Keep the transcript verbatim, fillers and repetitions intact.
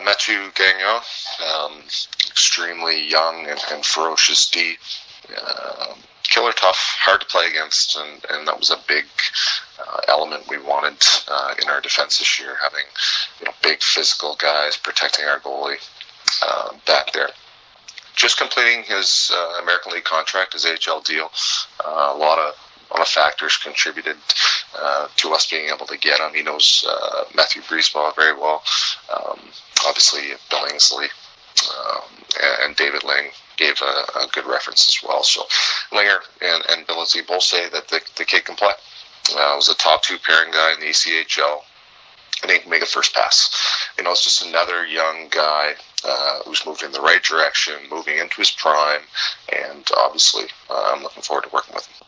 Mathieu Gagnon, um, extremely young and, and ferocious D. Uh, killer tough, hard to play against, and, and that was a big uh, element we wanted uh, in our defense this year, having you know big physical guys protecting our goalie uh, back there. Just completing his uh, American League contract, his A H L deal, uh, a lot of a lot of factors contributed uh, to us being able to get him. He knows uh, Matthew Griesbaugh very well. Um, obviously, Billingsley um, and David Ling gave a, a good reference as well. So Linger and, and Billingsley both say that the, the kid can play. Uh, was a top two pairing guy in the E C H L. And he can make a first pass. You know, it's just another young guy uh, who's moving in the right direction, moving into his prime, and obviously uh, I'm looking forward to working with him.